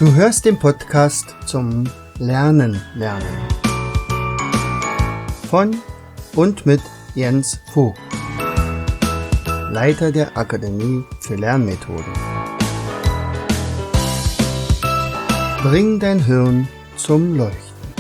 Du hörst den Podcast zum Lernen. Von und mit Jens Vogt, Leiter der Akademie für Lernmethoden. Bring dein Hirn zum Leuchten.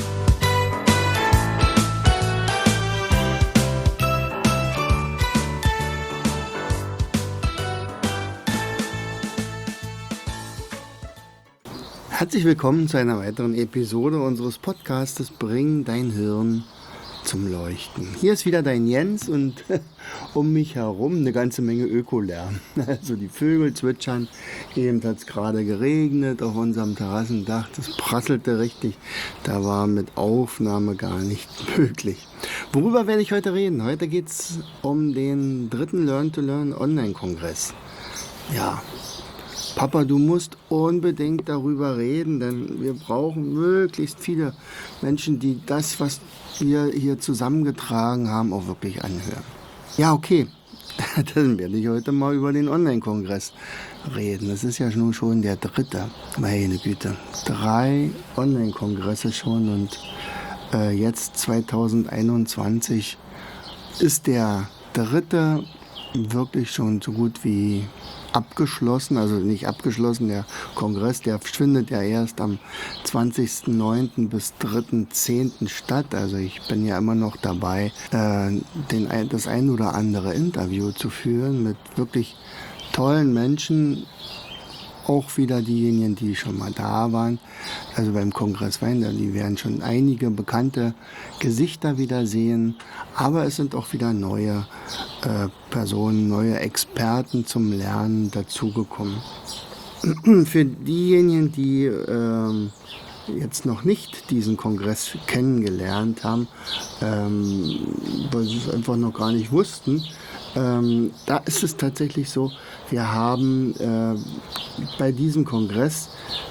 Herzlich willkommen zu einer weiteren Episode unseres Podcastes Bring dein Hirn zum Leuchten. Hier ist wieder dein Jens und um mich herum eine ganze Menge Ökolärm. Also die Vögel zwitschern, eben hat es gerade geregnet auf unserem Terrassendach, das prasselte richtig, da war mit Aufnahme gar nicht möglich. Worüber werde ich heute reden? Heute geht es um den 3. Learn-to-Learn Online-Kongress. Ja, Papa, du musst unbedingt darüber reden, denn wir brauchen möglichst viele Menschen, die das, was wir hier zusammengetragen haben, auch wirklich anhören. Ja, okay, dann werde ich heute mal über den Online-Kongress reden. Das ist ja nun schon der 3. Meine Güte, 3 Online-Kongresse schon und jetzt 2021 ist der 3. wirklich schon so gut wie abgeschlossen, also nicht abgeschlossen, der Kongress, der findet ja erst am 20.09. bis 3.10. statt, also ich bin ja immer noch dabei, das ein oder andere Interview zu führen mit wirklich tollen Menschen, auch wieder diejenigen, die schon mal da waren, also beim Kongress Wein, die werden schon einige bekannte Gesichter wieder sehen, aber es sind auch wieder neue Personen, neue Experten zum Lernen dazugekommen. Für diejenigen, die jetzt noch nicht diesen Kongress kennengelernt haben, weil sie es einfach noch gar nicht wussten, da ist es tatsächlich so, wir haben bei diesem Kongress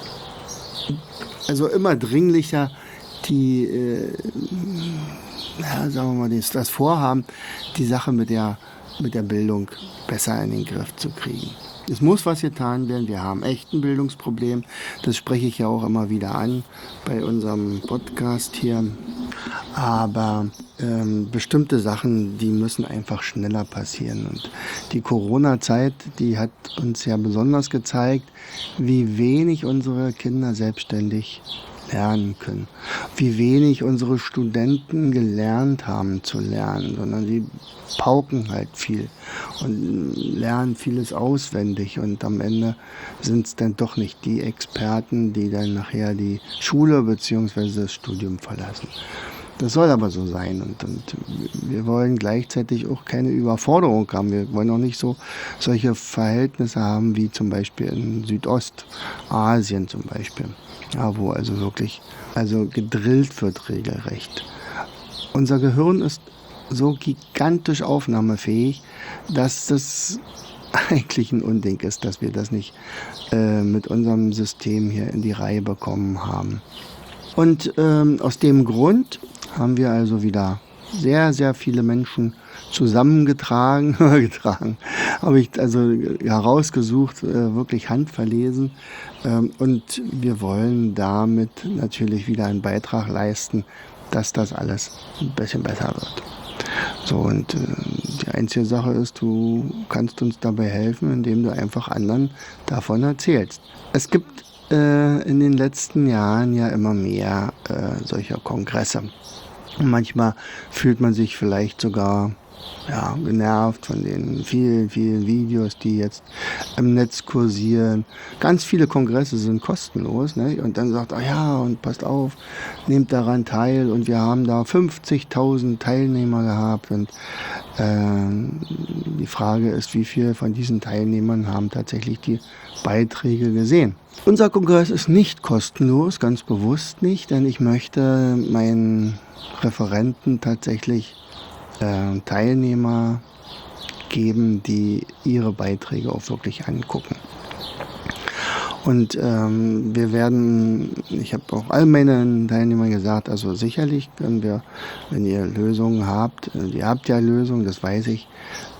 also immer dringlicher sagen wir mal, das Vorhaben, die Sache mit der Bildung besser in den Griff zu kriegen. Es muss was getan werden, wir haben echt ein Bildungsproblem, das spreche ich ja auch immer wieder an bei unserem Podcast hier, aber bestimmte Sachen, die müssen einfach schneller passieren und die Corona-Zeit, die hat uns ja besonders gezeigt, wie wenig unsere Kinder selbstständig lernen können, wie wenig unsere Studenten gelernt haben zu lernen, sondern sie pauken halt viel und lernen vieles auswendig und am Ende sind es dann doch nicht die Experten, die dann nachher die Schule bzw. das Studium verlassen. Das soll aber so sein und wir wollen gleichzeitig auch keine Überforderung haben. Wir wollen auch nicht solche Verhältnisse haben wie zum Beispiel in Südostasien zum Beispiel. Ja, wo also wirklich gedrillt wird regelrecht. Unser Gehirn ist so gigantisch aufnahmefähig, dass das eigentlich ein Unding ist, dass wir das nicht mit unserem System hier in die Reihe bekommen haben. Und aus dem Grund haben wir also wieder sehr, sehr viele Menschen zusammengetragen, habe ich also herausgesucht, wirklich handverlesen. Und wir wollen damit natürlich wieder einen Beitrag leisten, dass das alles ein bisschen besser wird. So, und die einzige Sache ist, du kannst uns dabei helfen, indem du einfach anderen davon erzählst. Es gibt in den letzten Jahren ja immer mehr solcher Kongresse. Und manchmal fühlt man sich vielleicht sogar genervt von den vielen, vielen Videos, die jetzt im Netz kursieren. Ganz viele Kongresse sind kostenlos, ne? Und dann sagt, und passt auf, nehmt daran teil. Und wir haben da 50.000 Teilnehmer gehabt. Und die Frage ist, wie viele von diesen Teilnehmern haben tatsächlich die Beiträge gesehen. Unser Kongress ist nicht kostenlos, ganz bewusst nicht, denn ich möchte meinen Referenten tatsächlich Teilnehmer geben, die ihre Beiträge auch wirklich angucken. Und ich habe auch all meinen Teilnehmern gesagt, also sicherlich können wir, wenn ihr Lösungen habt, ihr habt ja Lösungen, das weiß ich,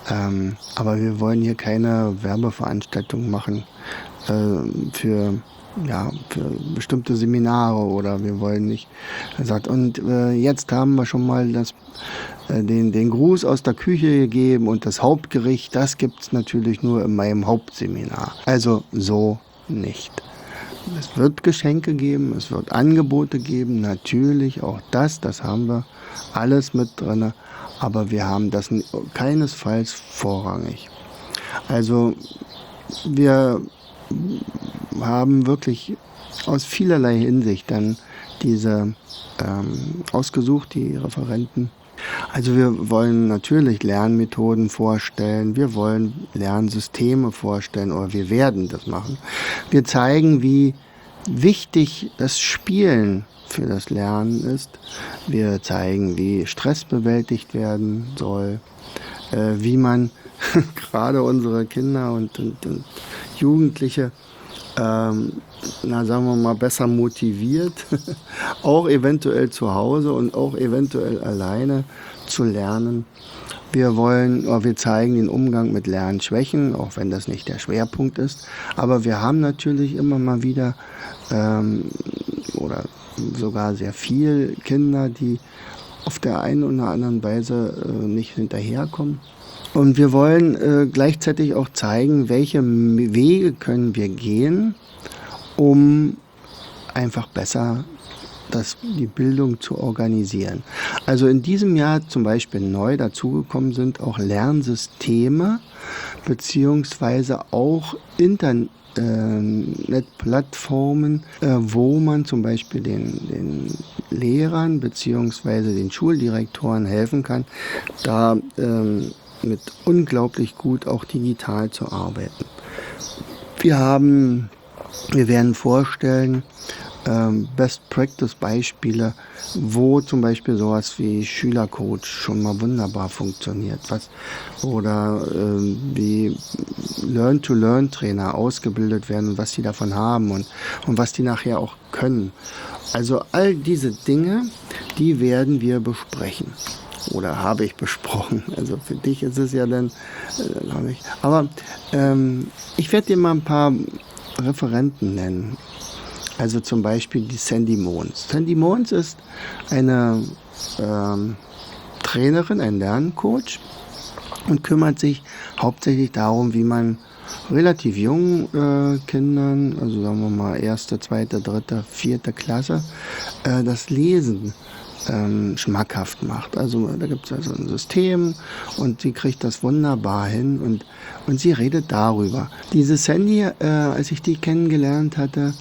aber wir wollen hier keine Werbeveranstaltung machen für ja, für bestimmte Seminare oder wir wollen nicht. Er sagt, und jetzt haben wir schon mal den Gruß aus der Küche gegeben und das Hauptgericht, das gibt es natürlich nur in meinem Hauptseminar. Also so nicht. Es wird Geschenke geben, es wird Angebote geben, natürlich auch das haben wir alles mit drin, aber wir haben das keinesfalls vorrangig. Also wir haben wirklich aus vielerlei Hinsicht dann diese ausgesucht, die Referenten. Also wir wollen natürlich Lernmethoden vorstellen, wir wollen Lernsysteme vorstellen oder wir werden das machen. Wir zeigen, wie wichtig das Spielen für das Lernen ist. Wir zeigen, wie Stress bewältigt werden soll, wie man gerade unsere Kinder und Jugendliche sagen wir mal, besser motiviert, auch eventuell zu Hause und auch eventuell alleine zu lernen. Wir zeigen den Umgang mit Lernschwächen, auch wenn das nicht der Schwerpunkt ist. Aber wir haben natürlich immer mal wieder oder sogar sehr viel Kinder, die auf der einen oder anderen Weise nicht hinterherkommen. Und wir wollen gleichzeitig auch zeigen, welche Wege können wir gehen, um einfach besser die Bildung zu organisieren. Also in diesem Jahr zum Beispiel neu dazugekommen sind auch Lernsysteme beziehungsweise auch Internetplattformen, wo man zum Beispiel den Lehrern beziehungsweise den Schuldirektoren helfen kann, da mit unglaublich gut auch digital zu arbeiten. Wir werden vorstellen, Best-Practice-Beispiele, wo zum Beispiel sowas wie Schülercoach schon mal wunderbar funktioniert. Oder wie Learn-to-Learn-Trainer ausgebildet werden und was sie davon haben und was die nachher auch können. Also all diese Dinge, die werden wir besprechen. Oder habe ich besprochen. Also für dich ist es ja dann noch nicht. Aber ich werde dir mal ein paar Referenten nennen. Also zum Beispiel die Sandy Mons. Sandy Mons ist eine Trainerin, ein Lerncoach und kümmert sich hauptsächlich darum, wie man relativ jungen Kindern, also sagen wir mal 1., 2., 3., 4. Klasse, das Lesen schmackhaft macht. Also da gibt es also ein System und sie kriegt das wunderbar hin und sie redet darüber. Diese Sandy, als ich die kennengelernt hatte,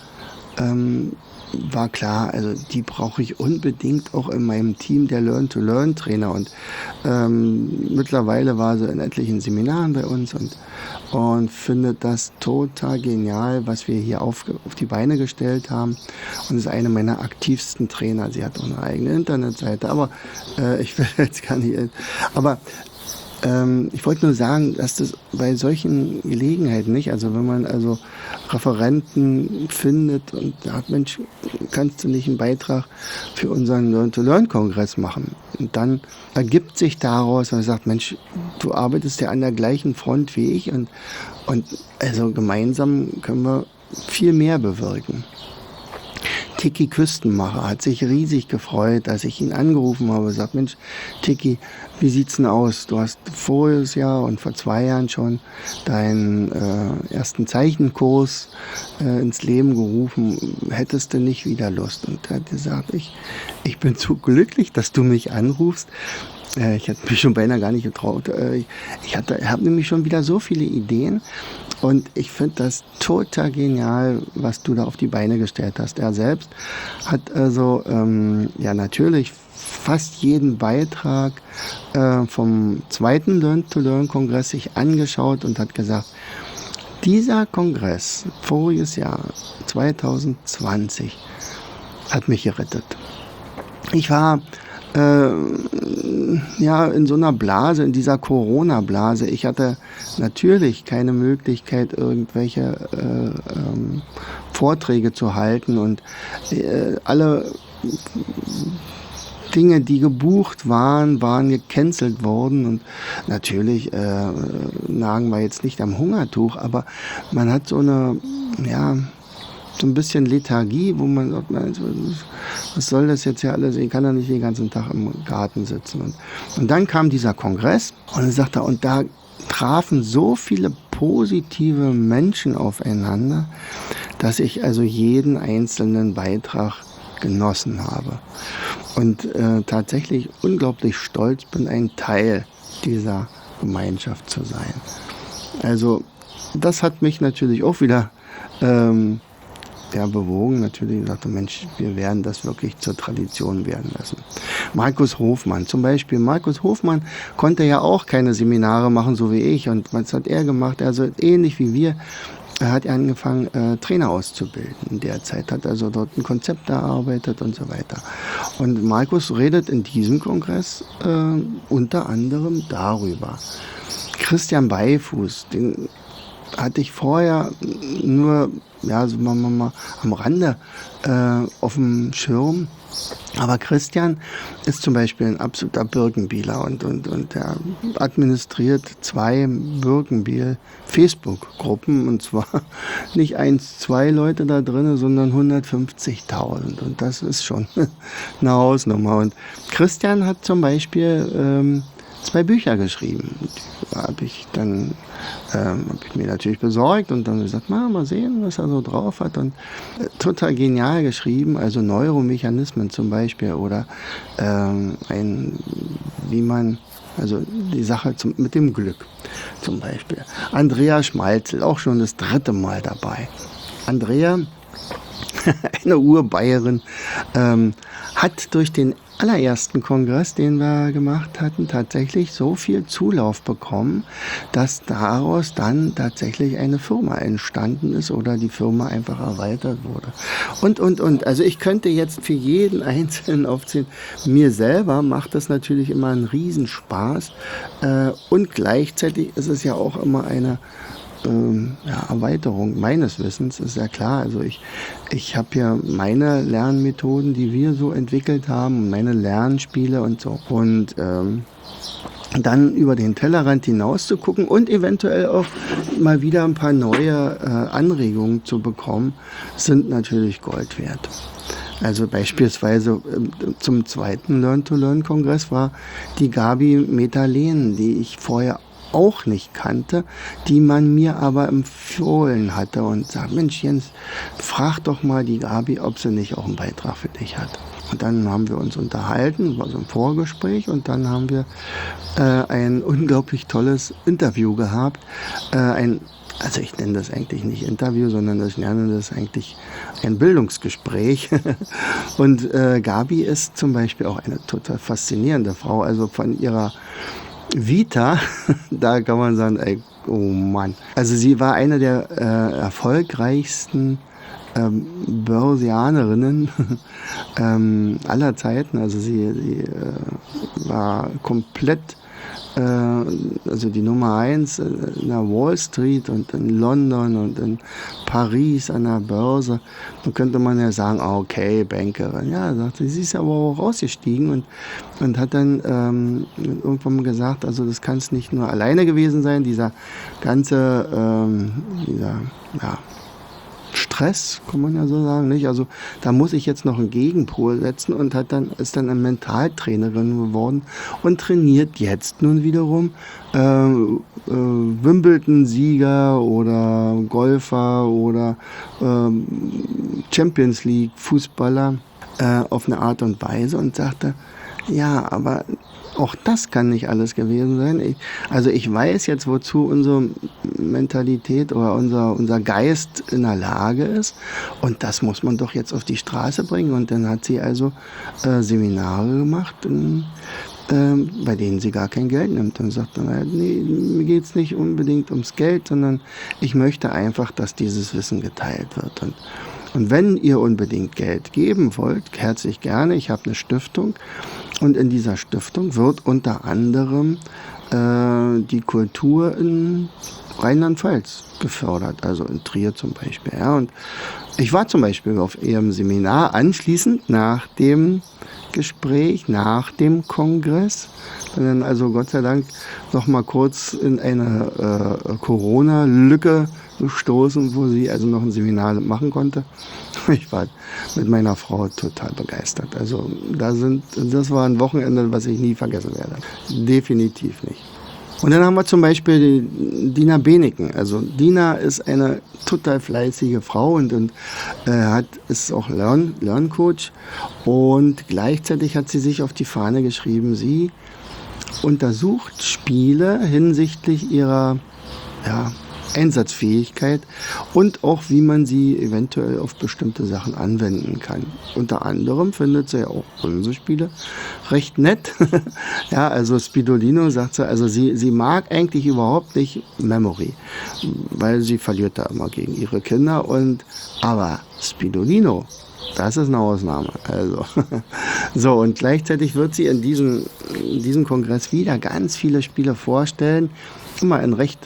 war klar, also die brauche ich unbedingt auch in meinem Team der Learn-to-Learn-Trainer und mittlerweile war sie in etlichen Seminaren bei uns und findet das total genial, was wir hier auf die Beine gestellt haben und ist eine meiner aktivsten Trainer. Sie hat auch eine eigene Internetseite, aber ich will jetzt gar nicht. Aber ich wollte nur sagen, dass das bei solchen Gelegenheiten nicht, also wenn man also Referenten findet und sagt, Mensch, kannst du nicht einen Beitrag für unseren Learn-to-Learn-Kongress machen? Und dann ergibt sich daraus, man sagt, Mensch, du arbeitest ja an der gleichen Front wie ich und also gemeinsam können wir viel mehr bewirken. Tiki Küstenmacher hat sich riesig gefreut, als ich ihn angerufen habe und sagt, Mensch, Tiki, wie sieht's denn aus? Du hast voriges Jahr und vor 2 Jahren schon deinen ersten Zeichenkurs ins Leben gerufen. Hättest du nicht wieder Lust? Und er hat gesagt, ich bin so glücklich, dass du mich anrufst. Ich hätte mich schon beinahe gar nicht getraut. Ich habe nämlich schon wieder so viele Ideen und ich finde das total genial, was du da auf die Beine gestellt hast. Er selbst hat also ja natürlich fast jeden Beitrag vom 2. Learn-to-Learn-Kongress sich angeschaut und hat gesagt, dieser Kongress, voriges Jahr, 2020, hat mich gerettet. Ich war ja, in so einer Blase, in dieser Corona-Blase. Ich hatte natürlich keine Möglichkeit, irgendwelche Vorträge zu halten und alle Dinge, die gebucht waren gecancelt worden und natürlich nagen wir jetzt nicht am Hungertuch, aber man hat so eine, ja, so ein bisschen Lethargie, wo man sagt, was soll das jetzt hier alles? Ich kann ja nicht den ganzen Tag im Garten sitzen. Und dann kam dieser Kongress und dann sagte er, und da trafen so viele positive Menschen aufeinander, dass ich also jeden einzelnen Beitrag genossen habe. Und tatsächlich unglaublich stolz bin, ein Teil dieser Gemeinschaft zu sein. Also das hat mich natürlich auch wieder bewogen. Natürlich gesagt, Mensch, wir werden das wirklich zur Tradition werden lassen. Markus Hofmann zum Beispiel. Markus Hofmann konnte ja auch keine Seminare machen, so wie ich. Und was hat er gemacht? Also ähnlich wie wir. Er hat angefangen, Trainer auszubilden in der Zeit, hat also dort ein Konzept erarbeitet und so weiter. Und Markus redet in diesem Kongress unter anderem darüber. Christian Beifuß, den hatte ich vorher nur, ja, so mal am Rande auf dem Schirm. Aber Christian ist zum Beispiel ein absoluter Birkenbieler und er administriert 2 Birkenbiel-Facebook-Gruppen und zwar nicht 1, 2 Leute da drin, sondern 150.000 und das ist schon eine Hausnummer. Und Christian hat zum Beispiel 2 Bücher geschrieben. Die habe ich mir natürlich besorgt und dann gesagt, mal sehen, was er so drauf hat. Und total genial geschrieben, also Neuromechanismen zum Beispiel oder also die Sache mit dem Glück zum Beispiel. Andrea Schmalzel, auch schon das 3. Mal dabei. Andrea, eine Urbayerin, hat durch den allerersten Kongress, den wir gemacht hatten, tatsächlich so viel Zulauf bekommen, dass daraus dann tatsächlich eine Firma entstanden ist oder die Firma einfach erweitert wurde. Und. Also ich könnte jetzt für jeden Einzelnen aufzählen. Mir selber macht das natürlich immer einen Riesenspaß und gleichzeitig ist es ja auch immer eine Erweiterung meines Wissens, ist ja klar. Also ich habe ja meine Lernmethoden, die wir so entwickelt haben, meine Lernspiele und so. Und dann über den Tellerrand hinaus zu gucken und eventuell auch mal wieder ein paar neue Anregungen zu bekommen, sind natürlich Gold wert. Also beispielsweise zum 2. Learn-to-Learn-Kongress war die Gabi Metalen, die ich vorher auch nicht kannte, die man mir aber empfohlen hatte und sagt, Mensch Jens, frag doch mal die Gabi, ob sie nicht auch einen Beitrag für dich hat. Und dann haben wir uns unterhalten, war so ein Vorgespräch und dann haben wir ein unglaublich tolles Interview gehabt. Also ich nenne das eigentlich nicht Interview, sondern ich nenne das eigentlich ein Bildungsgespräch. Und Gabi ist zum Beispiel auch eine total faszinierende Frau, also von ihrer Vita, da kann man sagen, ey, oh Mann. Also sie war eine der erfolgreichsten Börsianerinnen aller Zeiten. Also sie war komplett also die Nummer 1 in der Wall Street und in London und in Paris an der Börse. Da könnte man ja sagen, okay, Bankerin. Ja, sagte sie, ist aber auch rausgestiegen und hat dann irgendwann gesagt, also das kann es nicht nur alleine gewesen sein, dieser ganze Stress, kann man ja so sagen, nicht? Also da muss ich jetzt noch einen Gegenpol setzen und ist dann eine Mentaltrainerin geworden und trainiert jetzt nun wiederum Wimbledon-Sieger oder Golfer oder Champions League Fußballer auf eine Art und Weise und sagte, ja, aber auch das kann nicht alles gewesen sein. Ich weiß jetzt, wozu unsere Mentalität oder unser Geist in der Lage ist. Und das muss man doch jetzt auf die Straße bringen. Und dann hat sie also Seminare gemacht, bei denen sie gar kein Geld nimmt. Und sagt dann, nee, mir geht es nicht unbedingt ums Geld, sondern ich möchte einfach, dass dieses Wissen geteilt wird. Und wenn ihr unbedingt Geld geben wollt, herzlich gerne. Ich habe eine Stiftung und in dieser Stiftung wird unter anderem die Kultur in Rheinland-Pfalz gefördert, also in Trier zum Beispiel. Ja. Und ich war zum Beispiel auf ihrem Seminar anschließend nach dem Gespräch, nach dem Kongress. Bin dann also Gott sei Dank noch mal kurz in eine Corona-Lücke gestoßen, wo sie also noch ein Seminar machen konnte. Ich war mit meiner Frau total begeistert. Also das war ein Wochenende, was ich nie vergessen werde. Definitiv nicht. Und dann haben wir zum Beispiel die Dina Beneken. Also Dina ist eine total fleißige Frau und ist auch Lerncoach. Und gleichzeitig hat sie sich auf die Fahne geschrieben, sie untersucht Spiele hinsichtlich ihrer Einsatzfähigkeit und auch, wie man sie eventuell auf bestimmte Sachen anwenden kann. Unter anderem findet sie ja auch unsere Spiele recht nett. Ja, also Spidolino sagt sie, also sie mag eigentlich überhaupt nicht Memory, weil sie verliert da immer gegen ihre Kinder. Aber Spidolino, das ist eine Ausnahme. Also so, und gleichzeitig wird sie in diesem Kongress wieder ganz viele Spiele vorstellen, immer in recht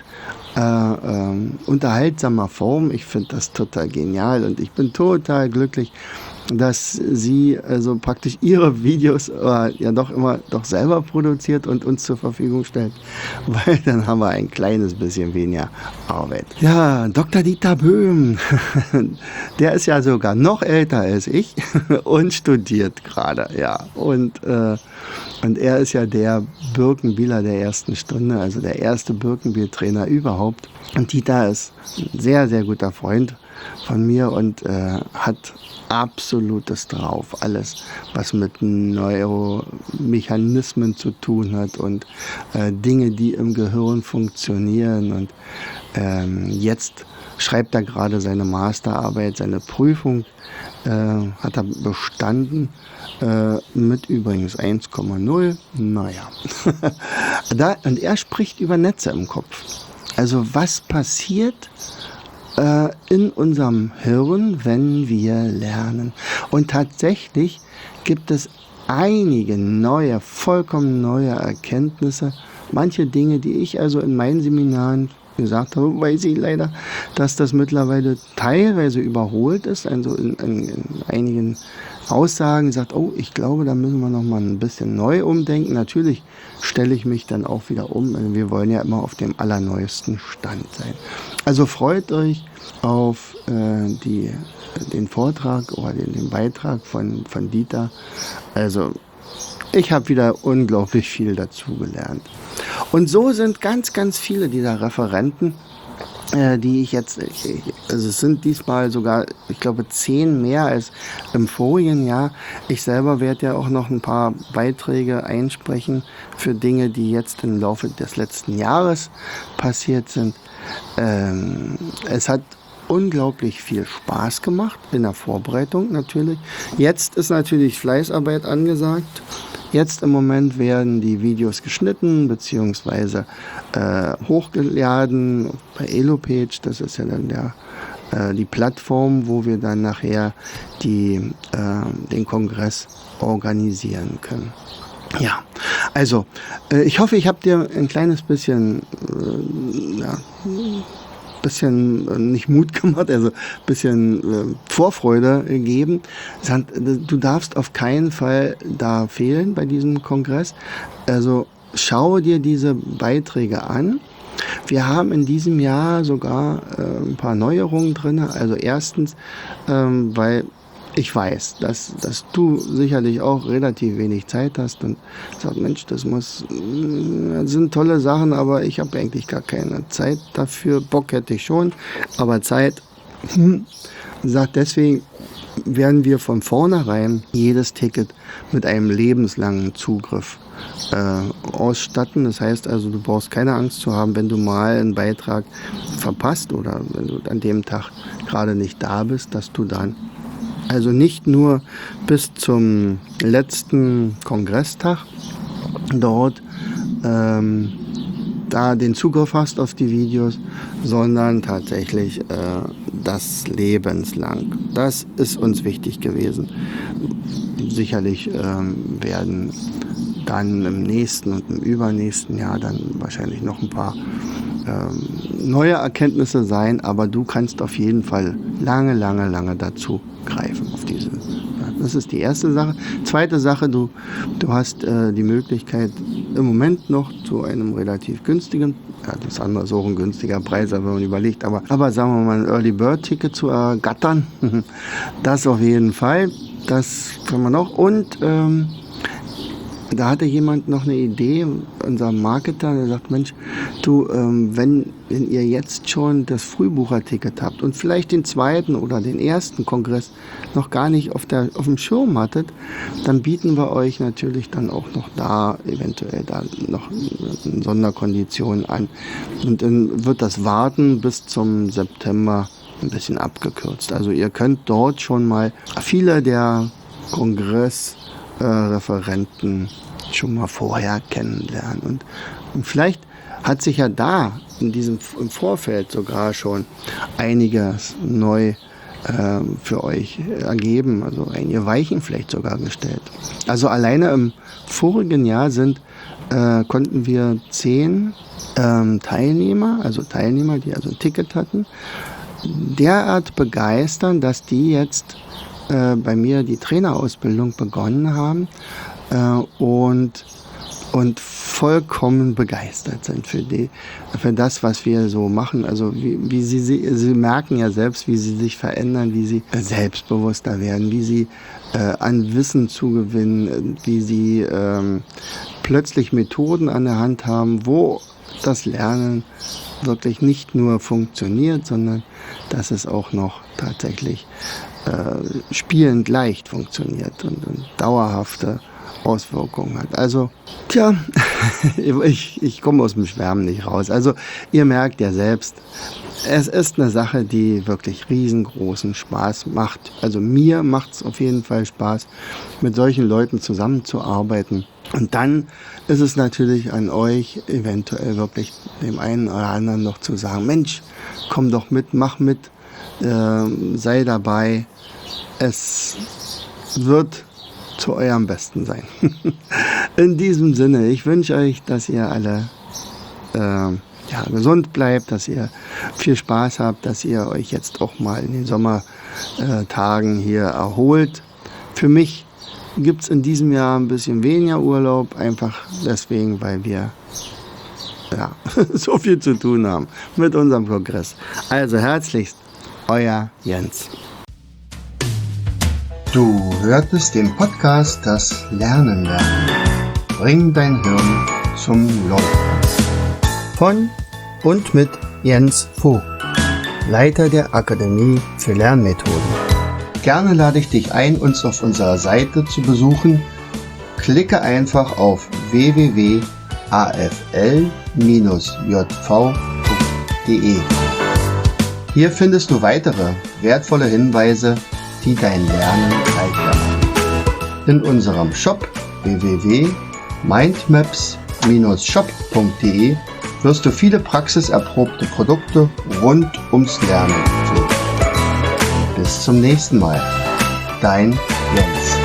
unterhaltsamer Form. Ich finde das total genial und ich bin total glücklich, dass sie also praktisch ihre Videos doch selber produziert und uns zur Verfügung stellt, weil dann haben wir ein kleines bisschen weniger Arbeit. Ja, Dr. Dieter Böhm, der ist ja sogar noch älter als ich und studiert gerade, ja. Und er ist ja der Birkenbieler der ersten Stunde, also der erste Birkenbiel-Trainer überhaupt. Und Dieter ist ein sehr, sehr guter Freund von mir und hat absolutes drauf. Alles, was mit Neuromechanismen zu tun hat und Dinge, die im Gehirn funktionieren. Und jetzt schreibt er gerade seine Masterarbeit, seine Prüfung, hat er bestanden, mit übrigens 1,0. Naja. Und er spricht über Netze im Kopf. Also was passiert in unserem Hirn, wenn wir lernen? Und tatsächlich gibt es einige vollkommen neue Erkenntnisse. Manche Dinge, die ich also in meinen Seminaren gesagt habe, weiß ich leider, dass das mittlerweile teilweise überholt ist. Also in einigen Aussagen sagt, oh, ich glaube, da müssen wir noch mal ein bisschen neu umdenken. Natürlich stelle ich mich dann auch wieder um. Also wir wollen ja immer auf dem allerneuesten Stand sein. Also freut euch auf den Vortrag oder den Beitrag von Dieter. Also ich habe wieder unglaublich viel dazu gelernt. Und so sind ganz, ganz viele dieser Referenten, die ich jetzt, also es sind diesmal sogar, ich glaube, 10 mehr als im vorigen Jahr. Ich selber werde ja auch noch ein paar Beiträge einsprechen für Dinge, die jetzt im Laufe des letzten Jahres passiert sind. Es hat unglaublich viel Spaß gemacht, in der Vorbereitung natürlich. Jetzt ist natürlich Fleißarbeit angesagt. Jetzt im Moment werden die Videos geschnitten bzw. hochgeladen bei Elopage. Das ist ja dann die Plattform, wo wir dann nachher den Kongress organisieren können. Ja, also ich hoffe, ich habe dir ein kleines bisschen nicht Mut gemacht, also ein bisschen Vorfreude gegeben. Du darfst auf keinen Fall da fehlen bei diesem Kongress. Also schaue dir diese Beiträge an. Wir haben in diesem Jahr sogar ein paar Neuerungen drin. Also erstens, weil ich weiß, dass du sicherlich auch relativ wenig Zeit hast und sagst, Mensch, das sind tolle Sachen, aber ich habe eigentlich gar keine Zeit dafür. Bock hätte ich schon, aber Zeit, sagt deswegen, werden wir von vornherein jedes Ticket mit einem lebenslangen Zugriff ausstatten. Das heißt also, du brauchst keine Angst zu haben, wenn du mal einen Beitrag verpasst oder wenn du an dem Tag gerade nicht da bist, dass du dann also nicht nur bis zum letzten Kongresstag dort da den Zugriff hast auf die Videos, sondern tatsächlich das lebenslang. Das ist uns wichtig gewesen. Sicherlich werden dann im nächsten und im übernächsten Jahr dann wahrscheinlich noch ein paar neue Erkenntnisse sein, aber du kannst auf jeden Fall lange dazu greifen auf diese. Ja, das ist die erste Sache. Zweite Sache, du hast die Möglichkeit im Moment noch zu einem relativ günstigen, das andere ist auch ein günstiger Preis, wenn man überlegt, aber sagen wir mal ein Early Bird Ticket zu ergattern, das auf jeden Fall, das kann man noch. Und da hatte jemand noch eine Idee, unser Marketer, der sagt, Mensch, du, wenn ihr jetzt schon das Frühbucherticket habt und vielleicht den zweiten oder den ersten Kongress noch gar nicht auf dem Schirm hattet, dann bieten wir euch natürlich dann auch noch da eventuell da noch Sonderkonditionen an. Und dann wird das Warten bis zum September ein bisschen abgekürzt. Also ihr könnt dort schon mal viele der Referenten schon mal vorher kennenlernen. Und vielleicht hat sich ja da im Vorfeld sogar schon einiges neu für euch ergeben, also einige Weichen vielleicht sogar gestellt. Also alleine im vorigen Jahr konnten wir 10 Teilnehmer, die also ein Ticket hatten, derart begeistern, dass die jetzt bei mir die Trainerausbildung begonnen haben und vollkommen begeistert sind für das, was wir so machen. Also wie sie merken ja selbst, wie sie sich verändern, wie sie selbstbewusster werden, wie sie an Wissen zugewinnen, wie sie plötzlich Methoden an der Hand haben, wo das Lernen wirklich nicht nur funktioniert, sondern dass es auch noch tatsächlich spielend leicht funktioniert und dauerhafte Auswirkungen hat. Also, ich komme aus dem Schwärmen nicht raus. Also, ihr merkt ja selbst, es ist eine Sache, die wirklich riesengroßen Spaß macht. Also, mir macht es auf jeden Fall Spaß, mit solchen Leuten zusammenzuarbeiten. Und dann ist es natürlich an euch, eventuell wirklich dem einen oder anderen noch zu sagen, Mensch, komm doch mit, mach mit, sei dabei. Es wird zu eurem Besten sein. In diesem Sinne, ich wünsche euch, dass ihr alle gesund bleibt, dass ihr viel Spaß habt, dass ihr euch jetzt auch mal in den Sommertagen hier erholt. Für mich gibt es in diesem Jahr ein bisschen weniger Urlaub, einfach deswegen, weil wir so viel zu tun haben mit unserem Progress. Also herzlichst, euer Jens. Du hörtest den Podcast Das Lernen lernen. Bring dein Hirn zum Laufen. Von und mit Jens Vogt, Leiter der Akademie für Lernmethoden. Gerne lade ich dich ein, uns auf unserer Seite zu besuchen. Klicke einfach auf www.afl-jv.de. Hier findest du weitere wertvolle Hinweise, die dein Lernen leichter machen. In unserem Shop www.mindmaps-shop.de wirst du viele praxiserprobte Produkte rund ums Lernen finden. Bis zum nächsten Mal. Dein Jens.